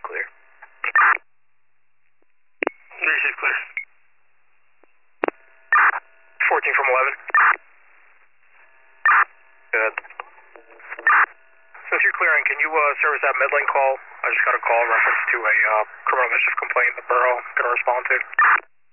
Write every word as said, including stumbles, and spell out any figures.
clear. Receive clear. fourteen from eleven. Good. Since you're clearing, can you uh, service that mid-lane call? I just got a call in reference to a uh, criminal mischief complaint the borough going to respond to.